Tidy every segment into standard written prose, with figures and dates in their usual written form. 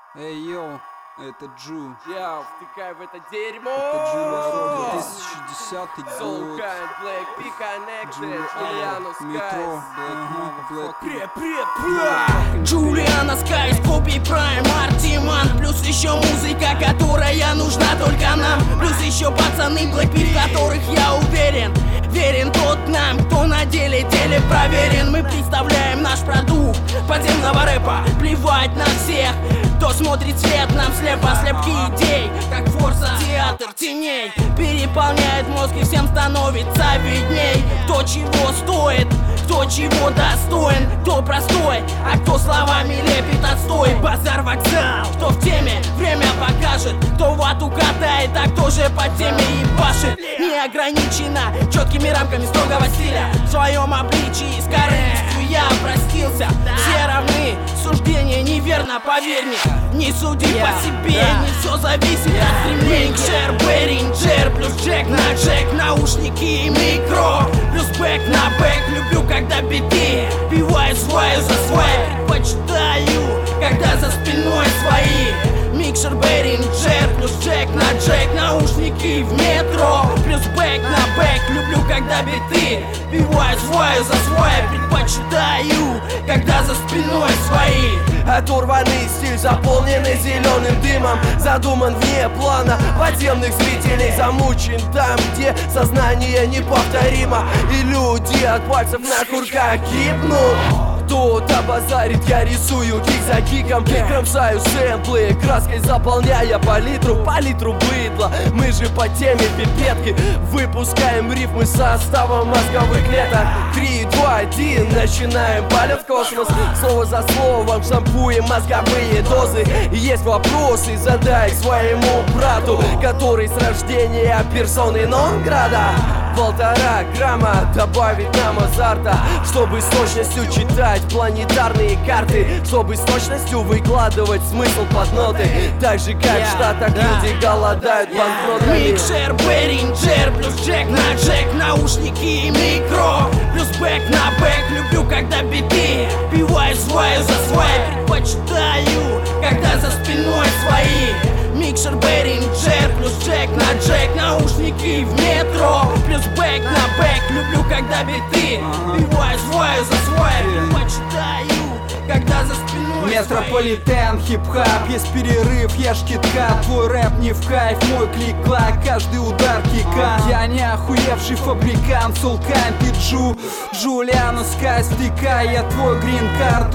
Эй, йоу, это Джу. Я втыкаю в это дерьмо. Это Джу народ, 2010 Soul год. Kind, Black, P Connected, Juliano Метро, Skies. Black, Джулиано Скай, Скупи Прайм, Артиман. Плюс еще музыка, которая нужна только нам. Плюс еще пацаны Блэкпи, в которых я уверен. Верен тот нам, кто на деле проверен. Мы представляем наш продукт подземного рэпа. Плевать на всех, кто смотрит свет нам слепо. Слепки идей, как форса, театр теней. Переполняет мозг и всем становится видней. Кто чего стоит, кто чего достоин, кто простой, а кто словами лепит отстой. Базар, вокзал, кто в теме, время покажет. Кто вату катает, а кто же по теме ебашит. Не ограничено четкими рамками строгого стиля. В своем обличии с корыстью я простился. Все равны, суждение неверно, поверь мне. Не суди по себе, не все зависит от стремлений. Шер, Беринджер, плюс Джек на Джек, наушники и микро. Плюс бэк на бэк, люблю когда биты пиваю свою за свой. Предпочитаю, когда за спиной свои. Микшер, Беринджер, плюс Джек на Джек, наушники в метро. Плюс бэк на бэк, люблю когда биты пиваю свою за свой. Предпочитаю, когда за спиной свои. Оторванный стиль, заполненный зеленым дымом. Задуман вне плана подземных зрителей. Замучен там, где сознание неповторимо. И люди от пальцев на курках гибнут. Кто-то базарит, я рисую кик за киком. Кромсаю сэмплы, краской заполняя палитру быдла. Мы же по теме пипетки выпускаем рифмы составом мозговых клеток. 3, 2, 1, начинаем полет в космос. Слово за словом шампуем мозговые дозы. Есть вопросы, задай своему брату, который с рождения персоны нон-града. 1,5 грамма добавить нам азарта, чтобы с точностью читать планетарные карты, чтобы с точностью выкладывать смысл под ноты. Так же как в Штатах люди голодают банкнотами. Микшер, Беринджер, плюс Джек на Джек, наушники и микро. Плюс бэк на бэк, люблю когда биты пиваю свою за свой. Предпочитаю, когда за спиной свои. Микшер, Беринджер, плюс Джек на Джек, наушники в метро. Плюс бэк на бэк, люблю когда биты пиваю свою за свой. Предпочитаю, когда за спиной Метрополитен, хип-хап, есть перерыв, ешь китка. Твой рэп не в кайф, мой клик-клак, каждый удар кика. Я не охуевший фабрикант, Soul Kind, ты Джу, Juliano Skies, втыкай, я твой грин-карт.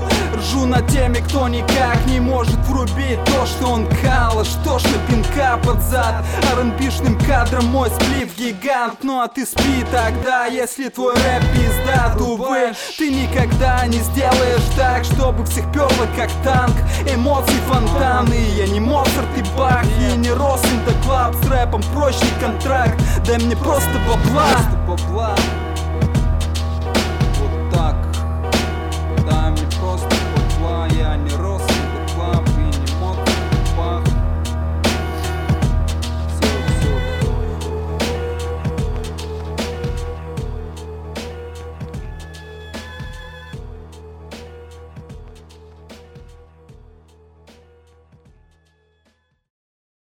Ржу над теми, кто никак не может врубить то, что он кал. Что ж на пинка под зад, R&B-шным кадром мой сплив гигант. Ну а ты спи тогда, если твой рэп пиздат. Увы, ты никогда не сделаешь так, чтобы всех перло как танк. Эмоций фонтаны, я не Моцарт и Бах. И не Рос in the Club, с рэпом прочный контракт. Дай мне просто бабла.